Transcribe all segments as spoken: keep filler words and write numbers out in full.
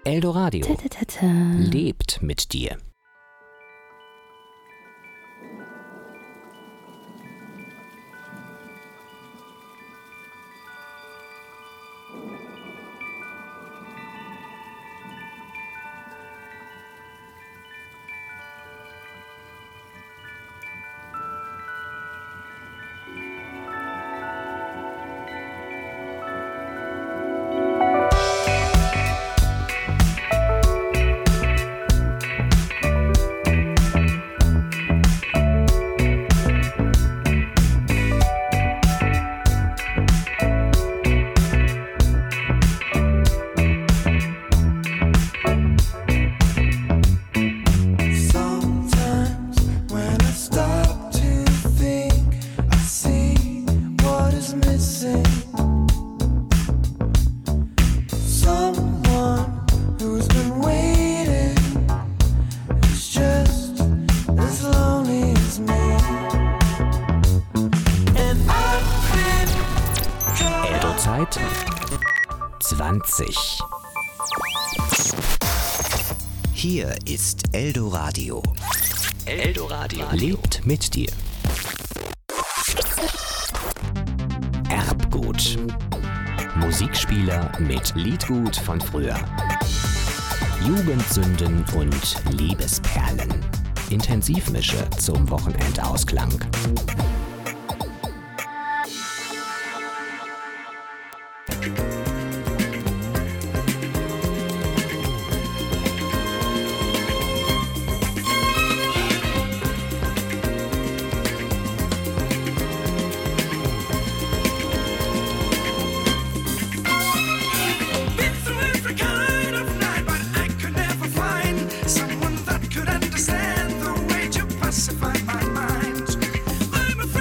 Eldoradio Ta-ta-ta-ta. lebt mit dir. Eldo-Zeit zwanzig. Hier ist Eldoradio. Eldoradio lebt mit dir. Erbgut. Musikspieler mit Liedgut von früher. Jugendsünden und Liebesperlen. Intensivmische zum Wochenendausklang. Someone that could understand the way to pacify my mind. I'm afraid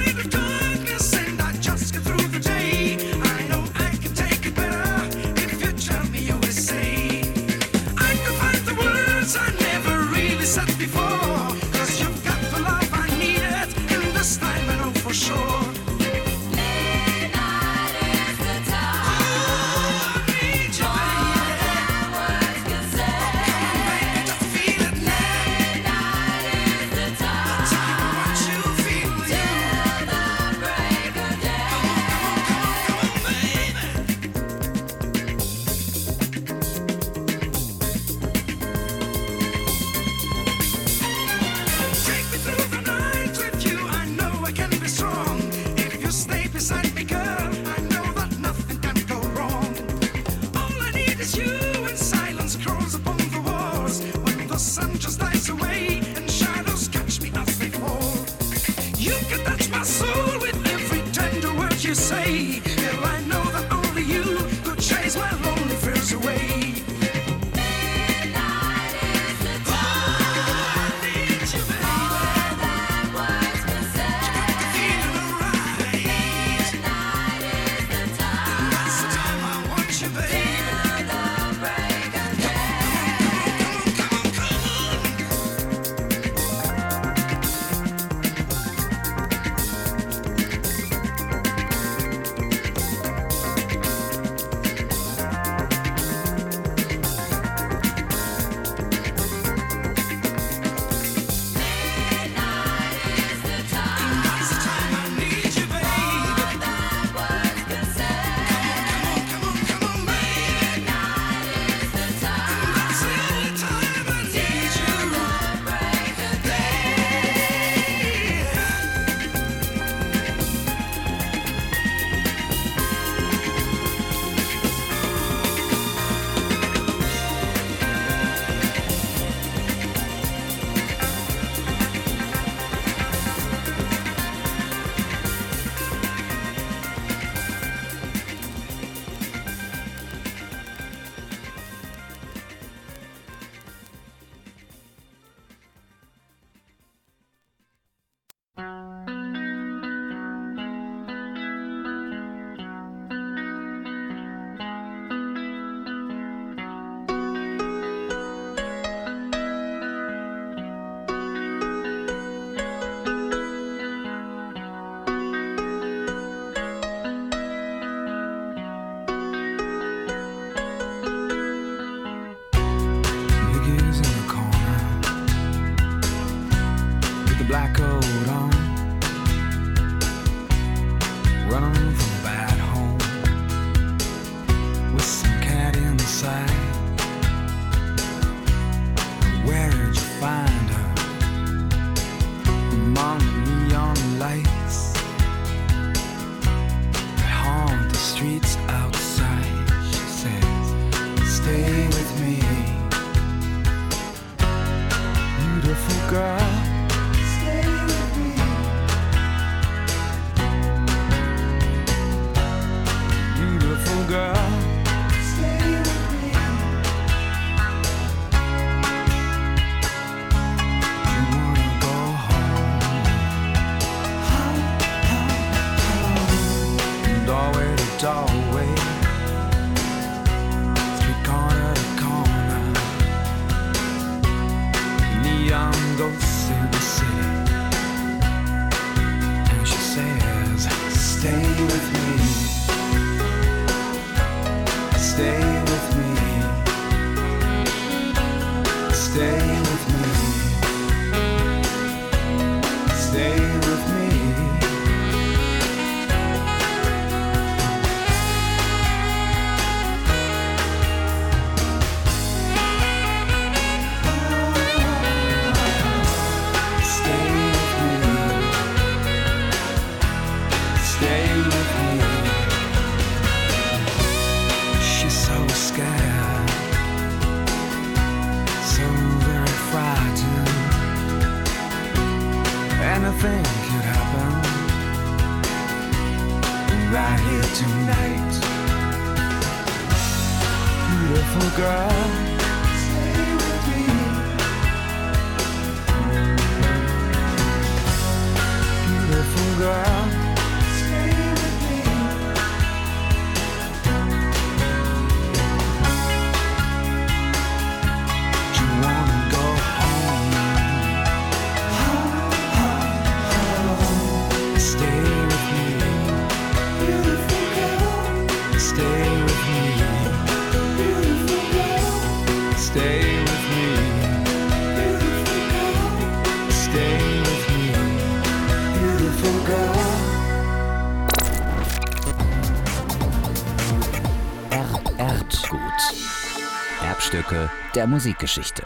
Stay with me. Stay with me. Anything could happen right here tonight. Beautiful girl, stay with me. Beautiful girl, stay with me. Do you wanna go home? Stay with me, beautiful girl. Stay with me, beautiful girl. Stay with me, beautiful girl. Stay with me, beautiful girl. Er Erdgut. Erbstücke der Musikgeschichte.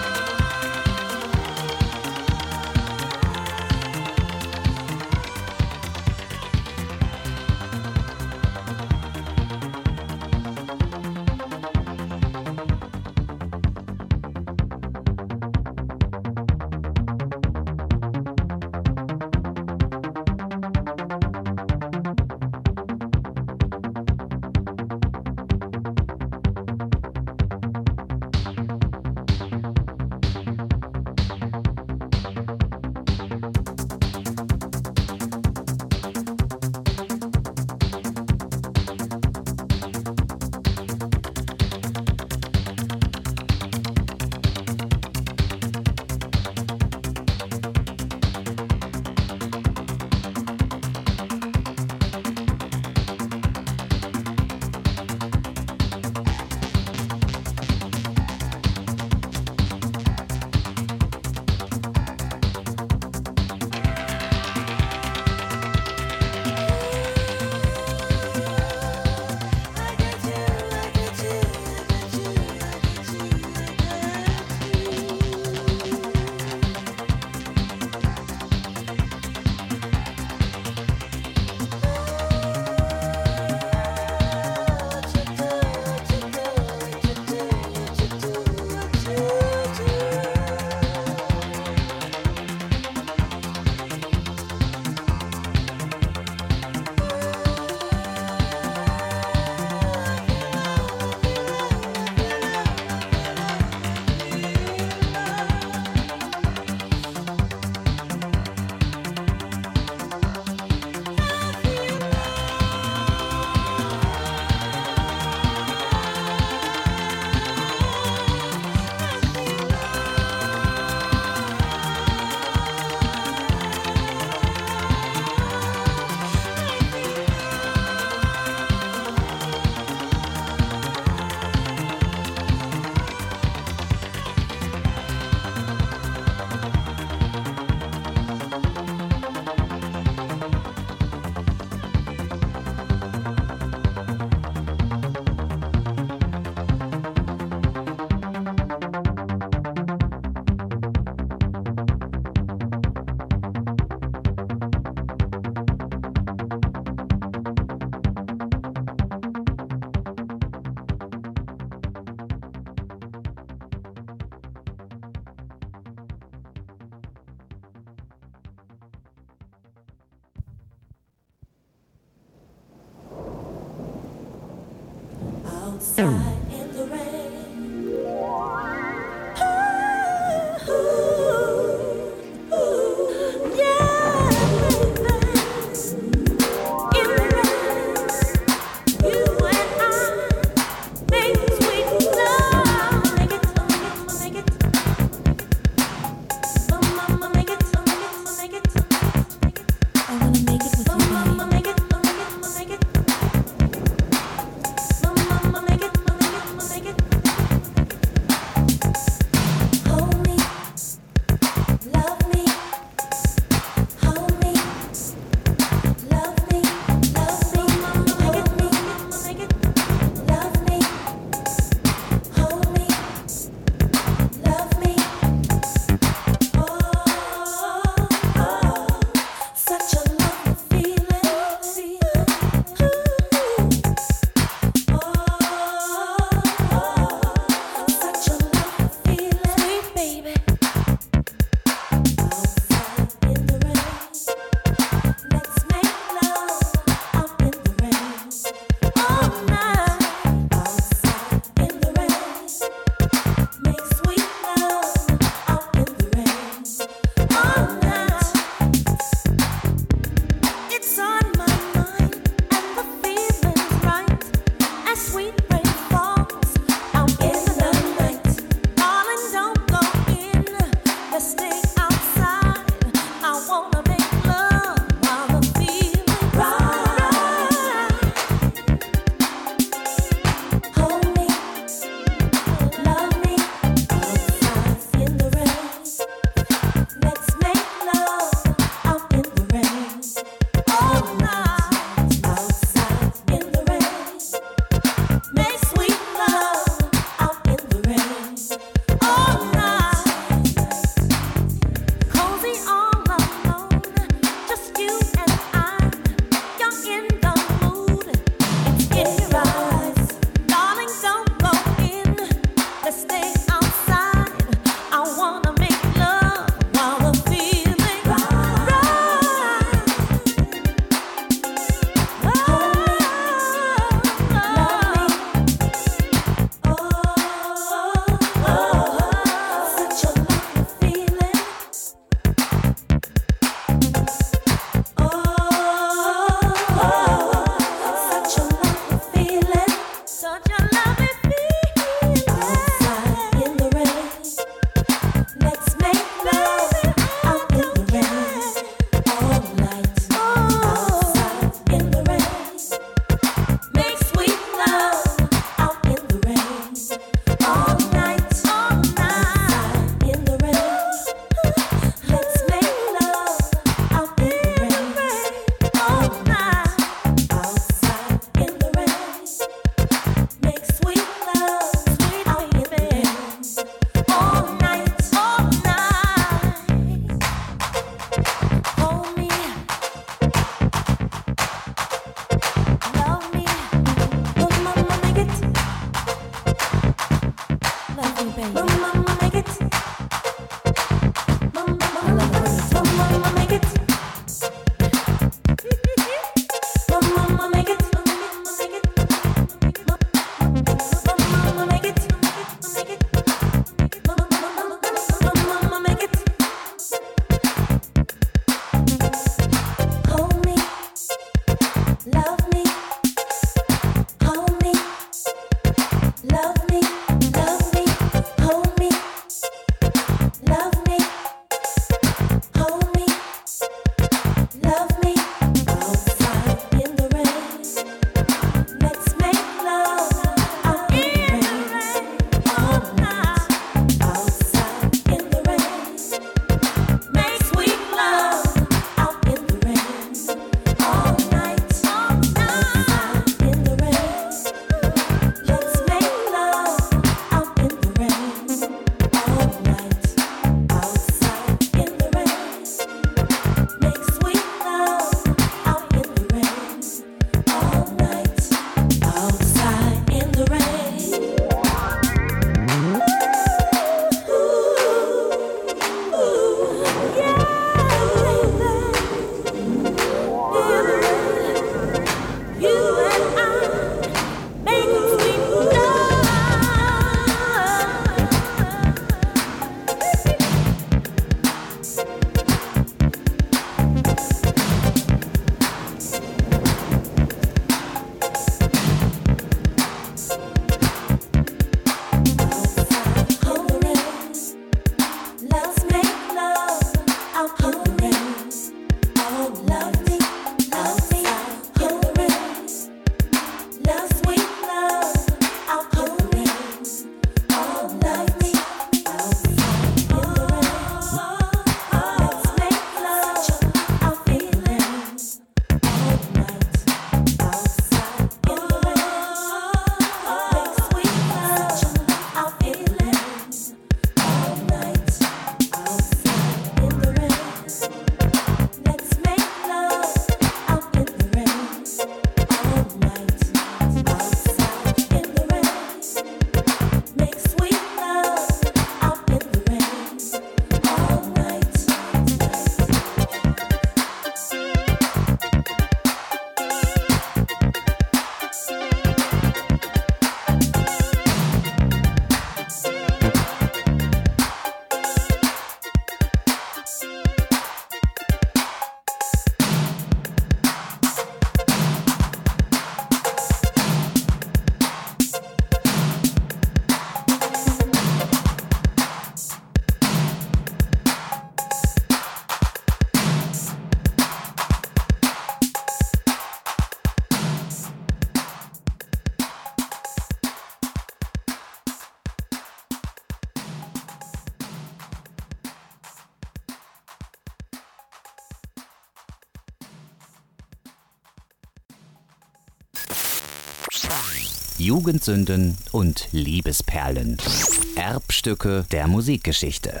Jugendsünden und Liebesperlen. Erbstücke der Musikgeschichte.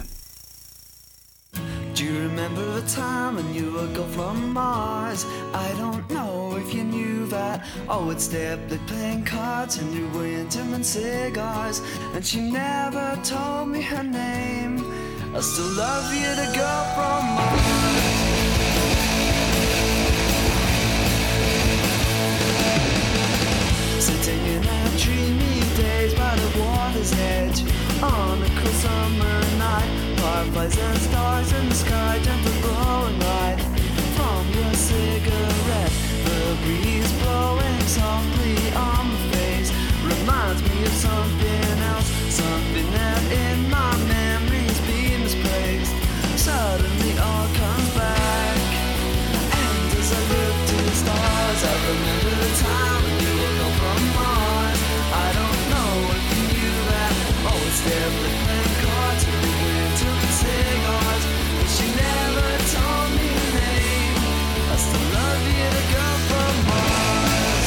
Do you remember the time when you would go from Mars? I don't know if you knew that. I would stay up late playing cards and you were into and cigars. And she never told me her name. I still love you, the girl from Mars. Sitting in our dreamy days by the water's edge, on a cool summer night, fireflies and stars in the sky, gentle glowing light from your cigarette. The breeze blowing softly on my face reminds me of something else, something that in my memories been misplaced. Suddenly all comes back, and as I look to the stars, I remember the time when you were gone from Mars. I don't know if you knew that. Always there playing cards and we went to the cigars, but she never told me her name. I still love you, the girl from Mars.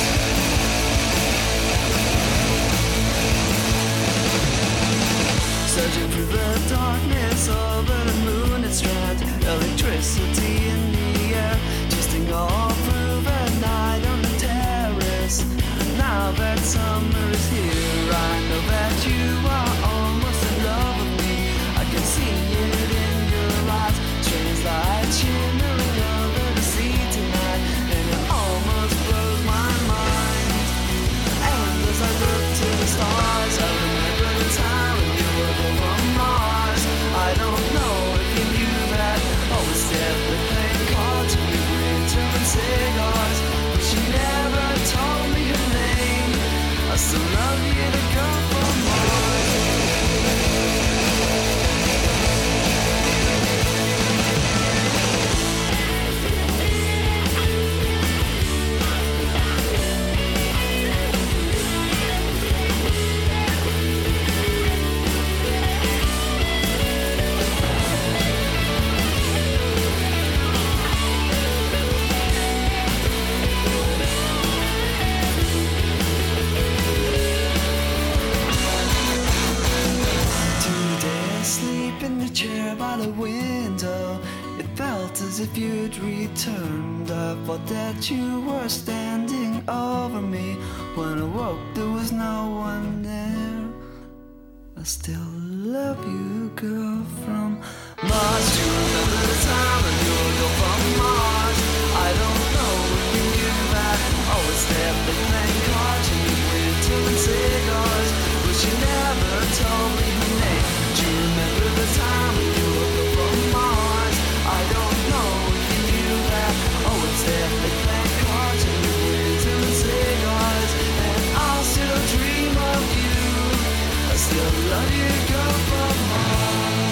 Searching through the darkness over the moonlit strand, electricity in the air, twisting all through the night on the terrace. Now that summer is here, I know that you are almost in love with me. I can see it in your eyes, strange light shimmering over the sea tonight, and it almost blows my mind. And as I look to the stars, I remember the time when you were born from Mars. I don't know if you knew that. Always there with playing cards, we were into cigars, but she never told me her name. I still love you, the girl from Mars. If you'd returned, I thought that you were standing over me. When I woke, there was no one there. I still love you, girl from Mars. Do you remember the time when you were girl from Mars? I don't know if you knew that. Always there, playing cards and we went to cigars, but she never told me her name. Do you remember the time when you were girl from Mars? I don't know if you knew that. Oh, it's there, they play cards and we went to cigars, and I'll still dream of you. I still love you, girl from Mars.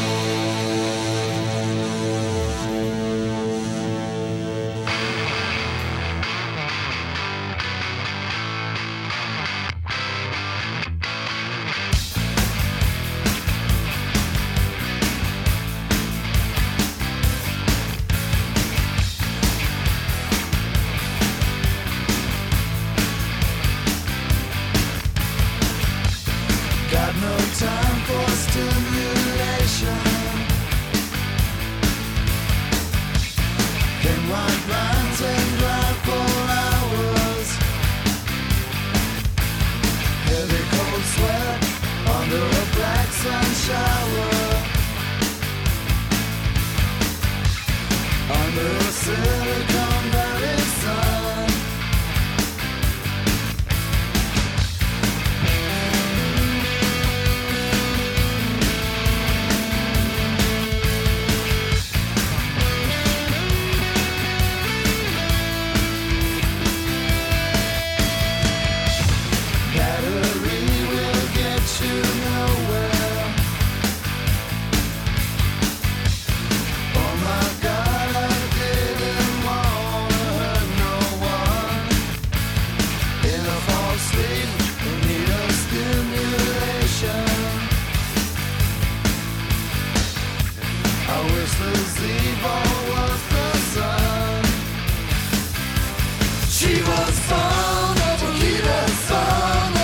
Got no time for stimulation. Can ride lines and drive for hours. Heavy cold sweat under a black sun shower. Under a Silicon Valley sun. She was born to keep us on.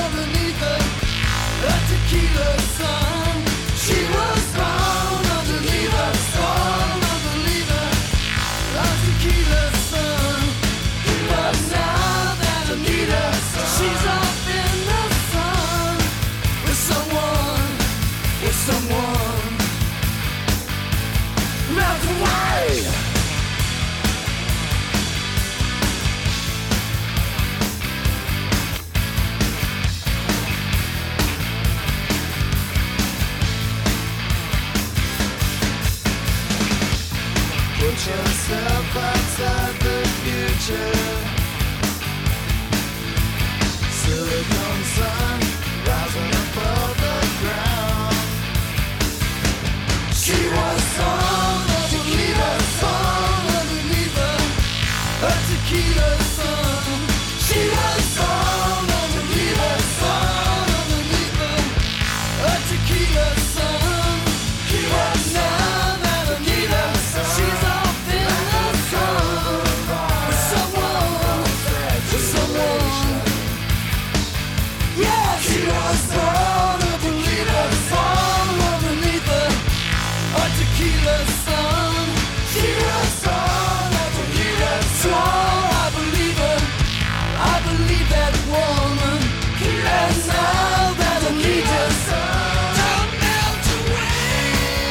melt away. Put yourself outside the future. Silicon sun rising above the ground. She was song, a tequila song underneath her, a tequila song. She was song, a tequila song underneath her, a tequila song. He was now that Anita, she's off in the sun with someone, with someone. Yeah, she was born a tequila song underneath her, a tequila song. She was born a tequila song. I believe her, I believe that woman. And now that Anita don't melt away.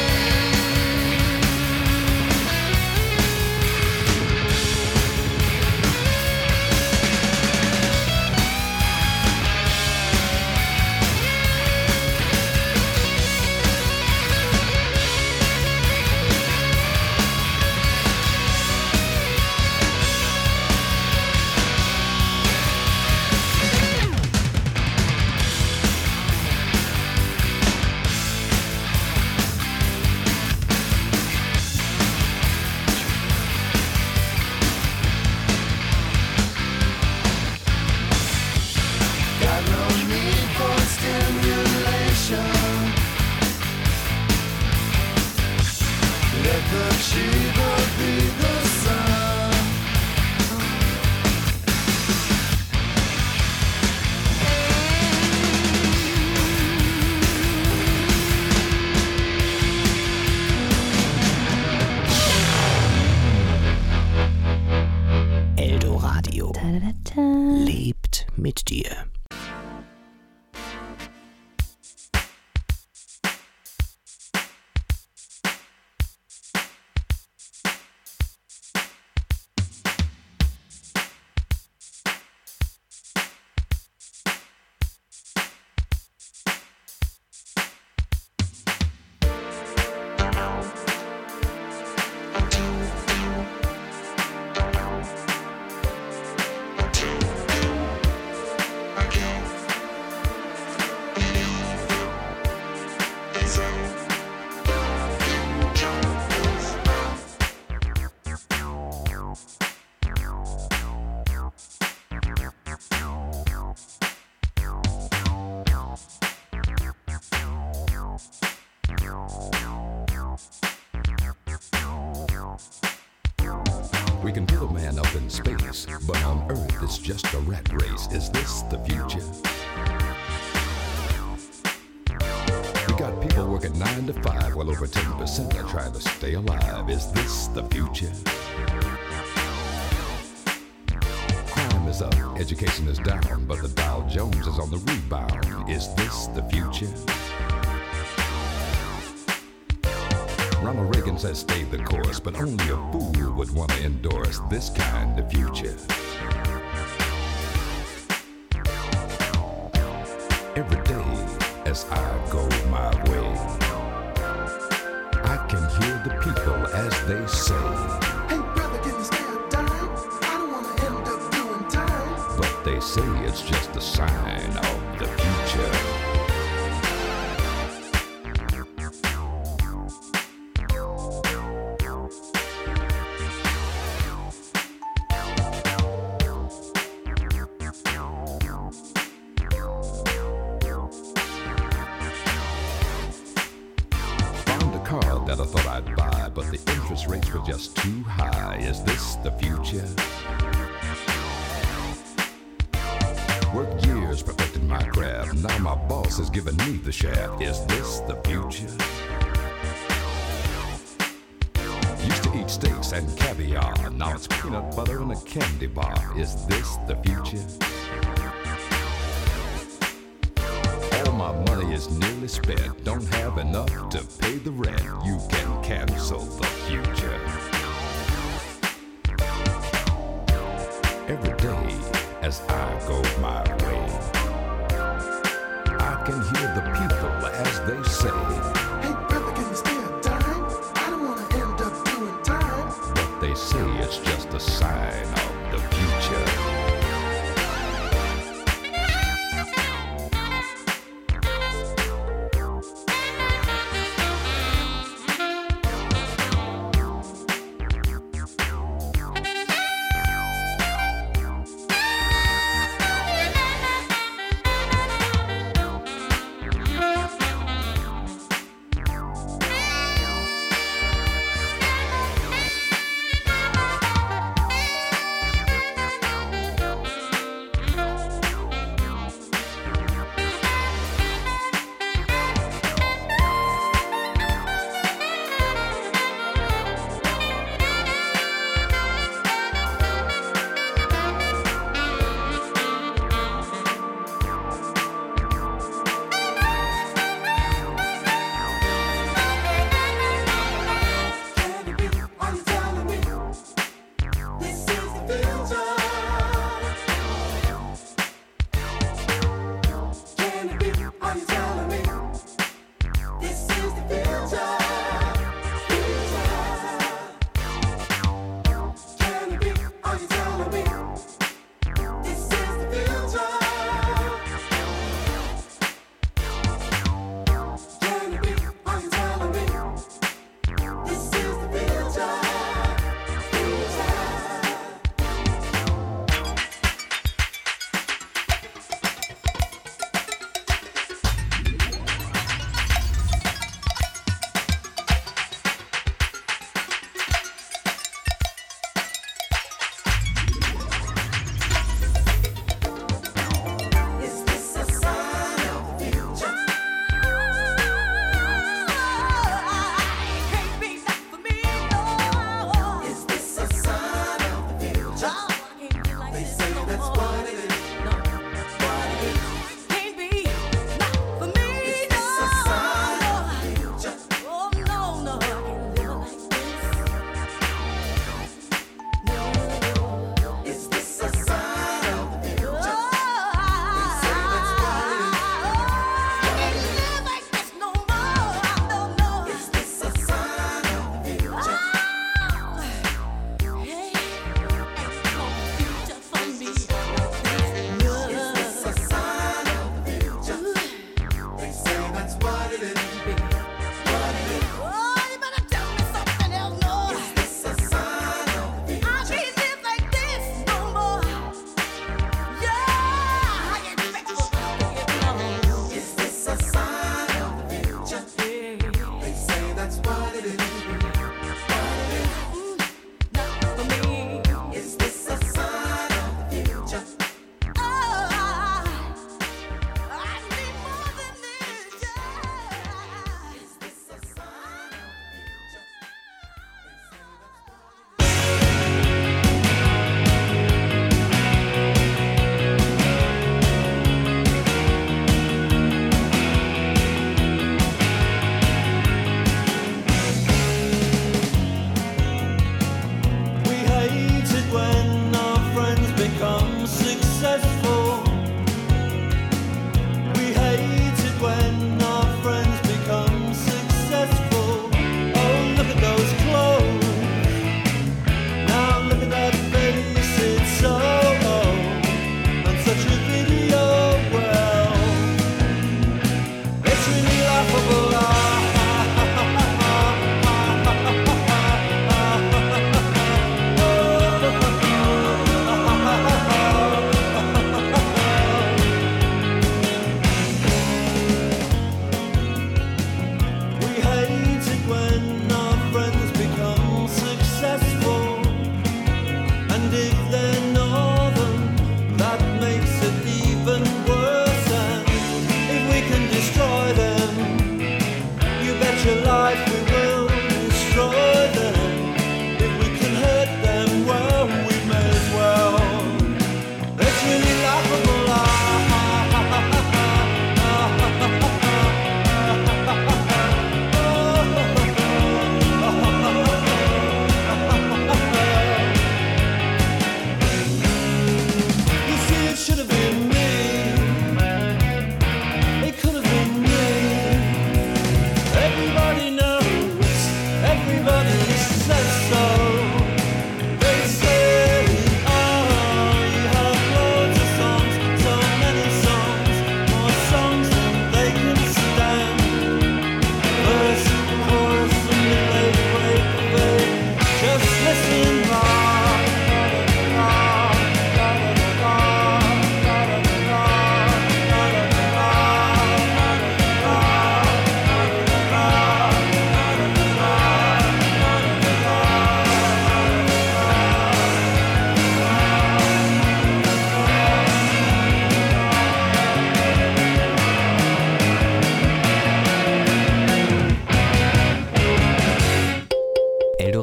Got no need for stimulation. Let the Shiva be the sun. Eldoradio lebt mit dir. We can build a man up in space, but on Earth it's just a rat race. Is this the future? We got people working nine to five, while over ten percent are trying to stay alive. Is this the future? Crime is up, education is down, but the Dow Jones is on the rebound. Is this the future? Ronald Reagan says stay the course, but only a fool would want to endorse this kind of future. Every day as I go my way, I can hear the people as they say, Hey brother, can you spare a dime? I don't wanna end up doing time. but they say it's just a sign of the future. That I thought I'd buy, but the interest rates were just too high. Is this the future? Worked years perfecting my craft. Now my boss is giving me the shaft. Is this the future? Used to eat steaks and caviar. Now it's peanut butter and a candy bar. Is this the future? All my money is nearly spent, don't have enough to pay the rent, you can cancel the future. Every day as I go my way, I can hear the people as they say, "Hey brother, can you spare a dime? I don't wanna end up doing time." but they say it's just a sign of the future.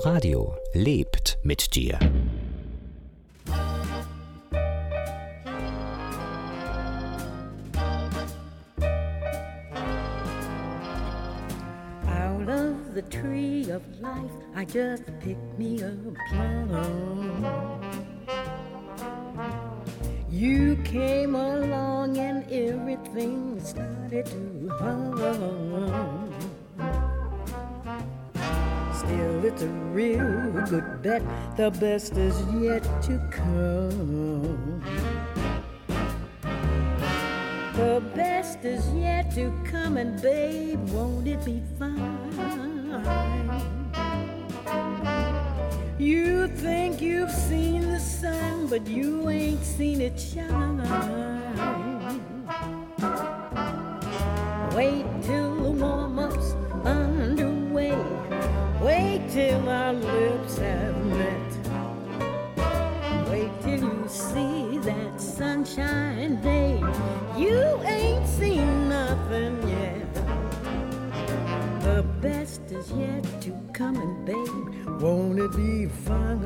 Radio lebt mit dir. Out of the tree of life, I just picked me a plum. You came along and everything started to hum. Still, it's a real good bet. The best is yet to come. The best is yet to come, and babe, won't it be fine? You think you've seen the sun, but you ain't seen it shine. Wait till the warm-up's underway. Wait till our lips have met. Wait till you see that sunshine day. You ain't seen nothing yet. The best is yet to come, and babe, won't it be fine?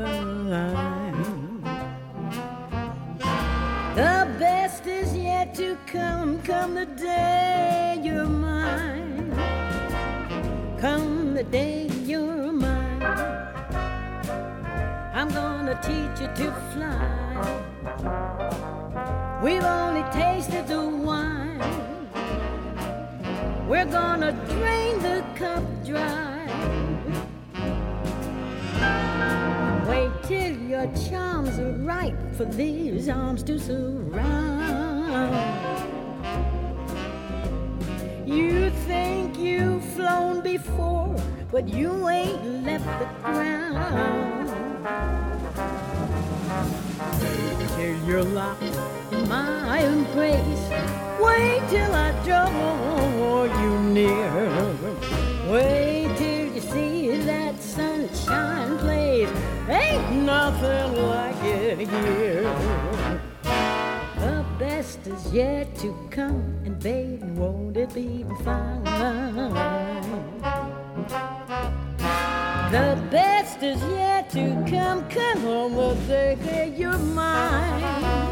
The best is yet to come, come the day you're mine. Come the day you're mine. I'm gonna teach you to fly. We've only tasted the wine. We're gonna drain the cup dry. Wait till your charms are right for these arms to surround. You think you've flown before, but you ain't left the ground. Wait till you're locked in my embrace. Wait till I draw you near. Wait till you see that sunshine blaze. Ain't nothing like it here. The best is yet to come, and babe, won't it be fine? The best is yet to come, come on, we'll take it, you're mine.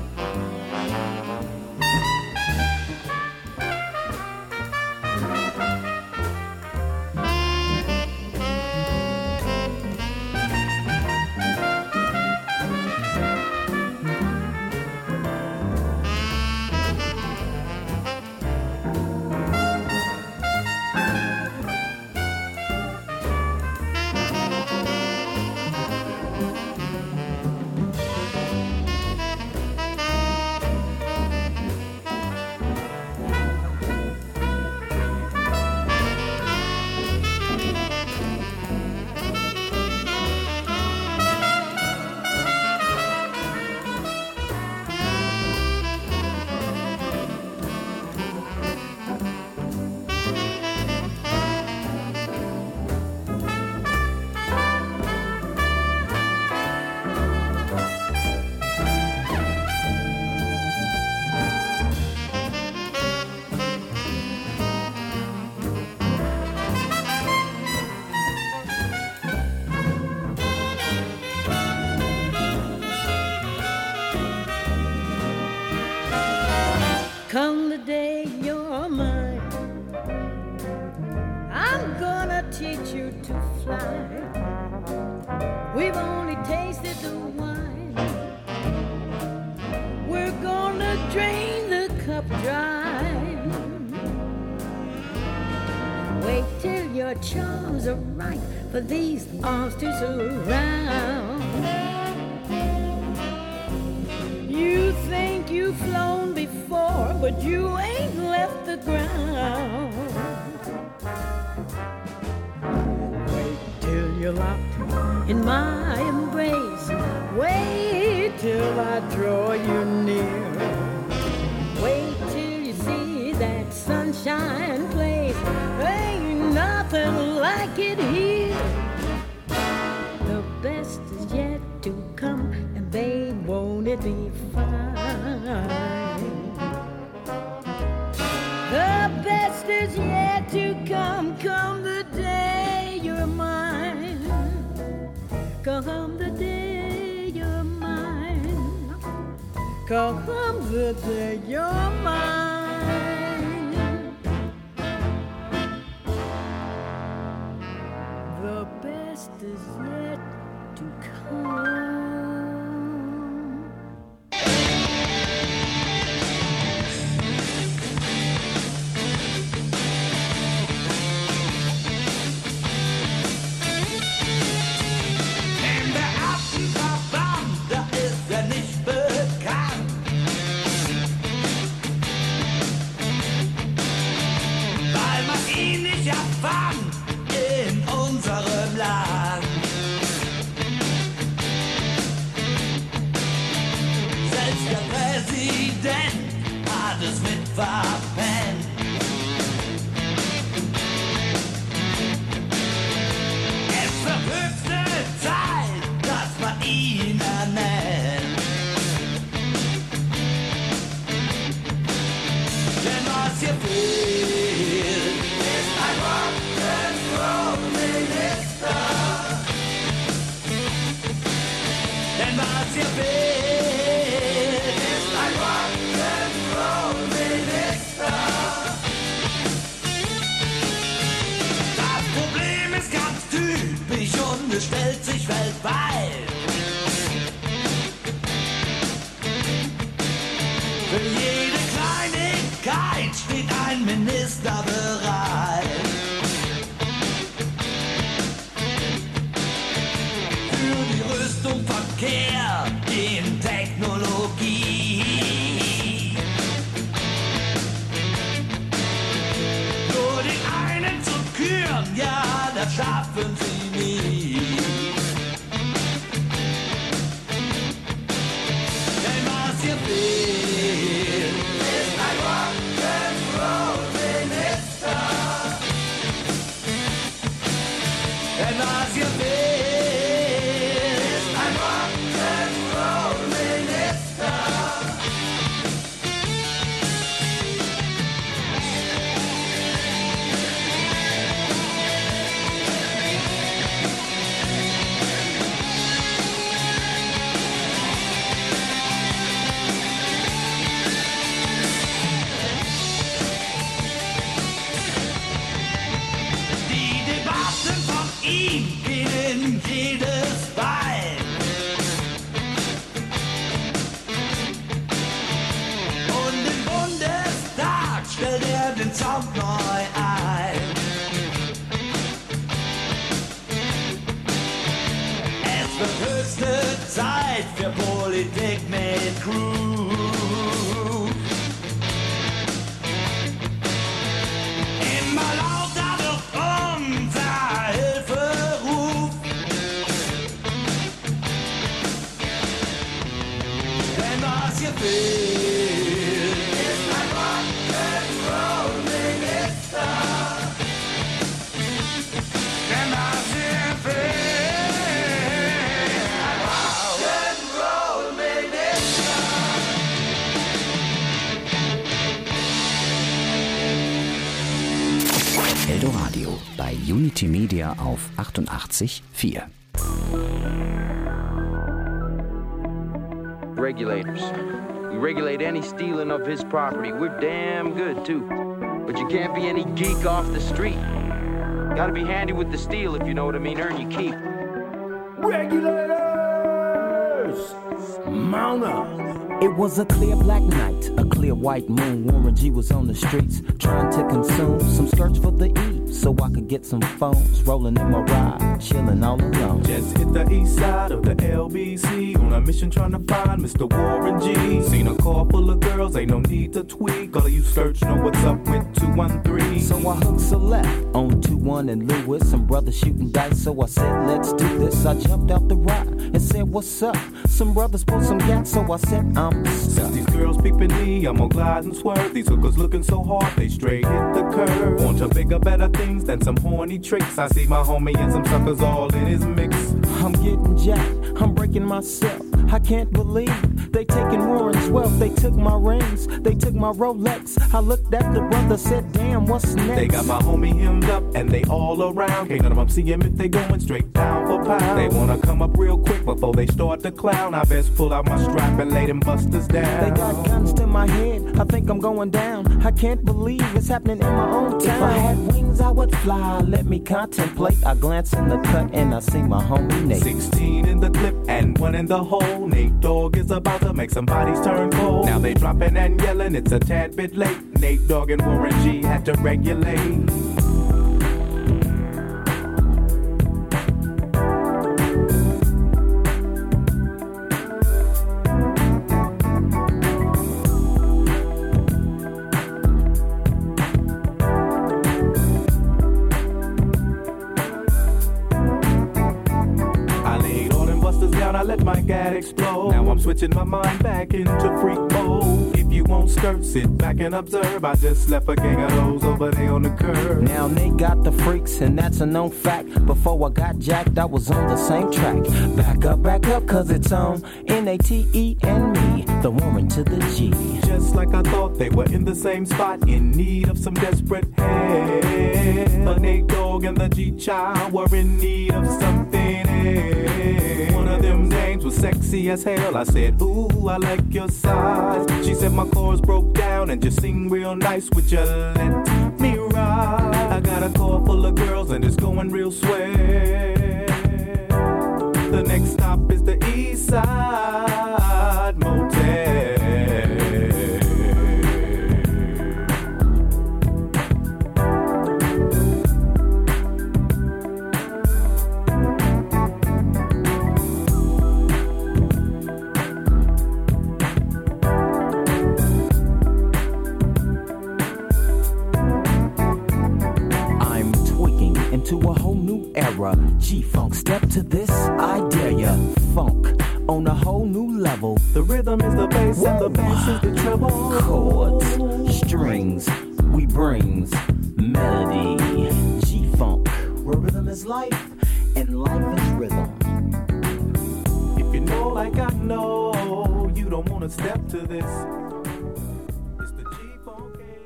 Come the day you're mine, I'm gonna teach you to fly. We've only tasted the wine. We're gonna drain the cup dry. Wait till your charms are right for these arms to surround. You think you've flown before, but you ain't left the ground. Wait till you're locked in my embrace. Wait till I draw you near. Wait till you see that sunshine place. Ain't nothing like it here. The best is yet to come, and babe, won't it be fine? The best is yet to come, come the day you're mine. come the day you're mine. Come the day you're mine. The best is yet to come. In unserem Land. Selbst der Präsident hat es mit verpennt. Es wird höchste Zeit, dass man ihn ernennt. Denn was hier fehlt, ist ein Rock'n'Roll-Minister. Denn was hier fehlt, ist ein Rock'n'Roll-Minister. Das Problem ist ganz typisch und es stellt sich weltweit. Für jede Kleinigkeit steht ein Minister bereit. Für die Rüstung, Verkehr, in Technologie. Nur den einen zu küren, ja, das schaffen sie nie. Denn was hier fehlt, ist ein Rock'n'Roll-Minister. Denn was hier fehlt, ist ein Rock'n'Roll-Minister. Die Debatten von ihm gehen in jedes Bein. Und im Bundestag stellt er den Sound neu ein. Es wird höchste Zeit für Politik mit Crew. Immer lauter wird unser Hilferuf. Denn was hier fehlt, ist ein Rock'n'Roll-Minister. Denn was hier fehlt, ein Rock'n'Roll-Minister. Eldoradio bei Unity Media auf achtundachtzig Komma vier. Regulators. We regulate any stealing of his property. We're damn good, too. But you can't be any geek off the street. Gotta be handy with the steel, if you know what I mean. Earn your keep. Regulators! Mount up! It was a clear black night, a clear white moon. Warren G was on the streets, trying to consume some skirts for the E, so I could get some phones. Rolling in my ride, chilling all alone. Just hit the east side of the L B C, on a mission trying to find Mister Warren G. Seen a car full of girls, ain't no need to tweak. All of you search know what's up with two one three. So I hooked select on two one and Lewis. Some brothers shooting dice, so I said, let's do this. I jumped out the ride and said, what's up? Some brothers pulled some gas, so I said, I'm stuck. These girls peeping me, I'm gonna glide and swerve. These hookers looking so hard, they straight hit the curve. Want to bigger, better things than some horny tricks. I see my homie and some suckers all in his mix. I'm getting jacked, I'm breaking myself. I can't believe they taking Warren's wealth. They took my rings, they took my Rolex. I looked at the brother, said, damn, what's next? They got my homie hemmed up and they all around. Can't none of them see him if they going straight pound for pound. They wanna come up real quick before they start to clown. I best pull out my strap and lay them busters down. They got guns to my head, I think I'm going down. I can't believe it's happening in my own town. If I had wings, I would fly, let me contemplate. I glance in the cut and I see my homie Nate. Sixteen in the clip and one in the hole. Nate Dogg is about to make some bodies turn cold. Now they dropping and yelling, it's a tad bit late. Nate Dogg and Warren G had to regulate. I let my gad explode. Now I'm switching my mind back into freak mode. If you won't skirt, sit back and observe. I just left a gang of those over there on the curb. Now they got the freaks and that's a known fact. Before I got jacked, I was on the same track. Back up, back up, cause it's on N A T E and me, the woman to the G. Just like I thought, they were in the same spot, in need of some desperate help. But Nate Dogg and the G-Child were in need of something else. One of them dames was sexy as hell. I said, ooh, I like your size. She said my chords broke down and just sing real nice. Would you let me ride? I got a car full of girls and it's going real swell. The next stop is the East Side Motel. To a whole new era, G-Funk, step to this, I dare ya. Funk on a whole new level. The rhythm is the bass and the bass is the treble. Chords, strings, we brings melody. G-Funk, where rhythm is life and life is rhythm. If you know like I know, you don't wanna step to this. It's the G-Funk era.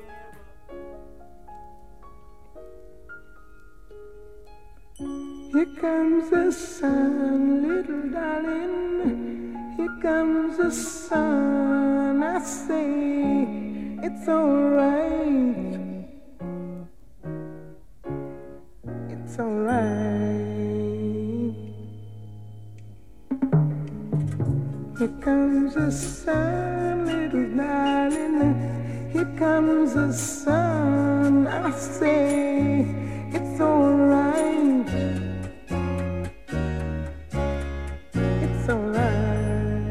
Here comes the sun, little darling. Here comes the sun. I say it's alright. It's alright. Here comes the sun, little darling. Here comes the sun. I say it's alright. It's alright.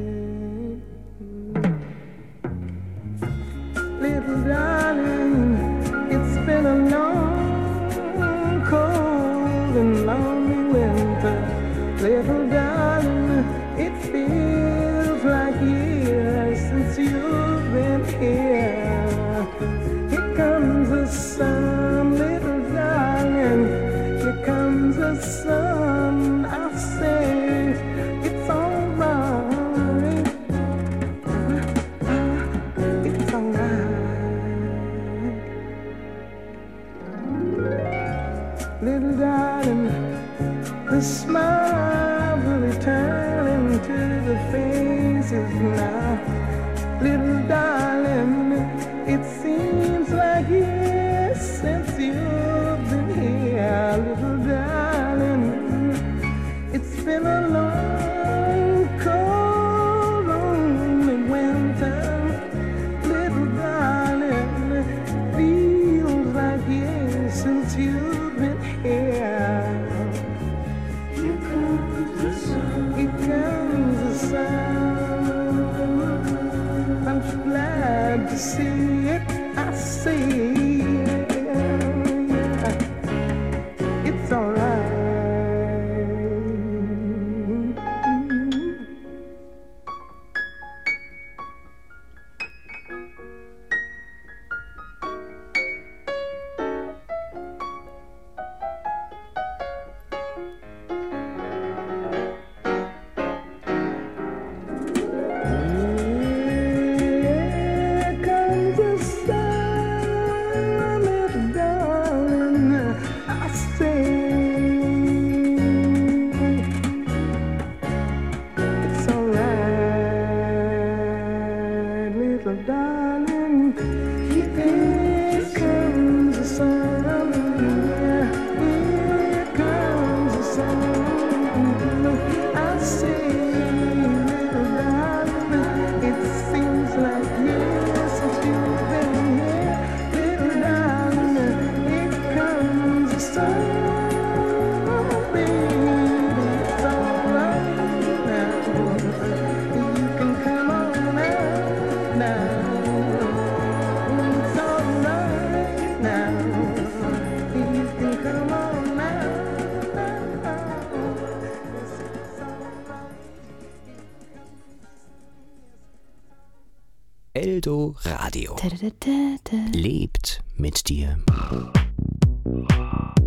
Little darling, it's been a long, cold and lonely winter. Little darling, it feels like years since you've been here. Here comes the sun, little darling. Here comes the sun. I say it's alright. It's alright. Little darling, the smile will return into the faces now. Little darling, it seems like years since you've been here. Little darling, it's been a long, cold, lonely winter. Little darling, it feels like years since you've been here. Here Eldo Radio. Lebt mit dir.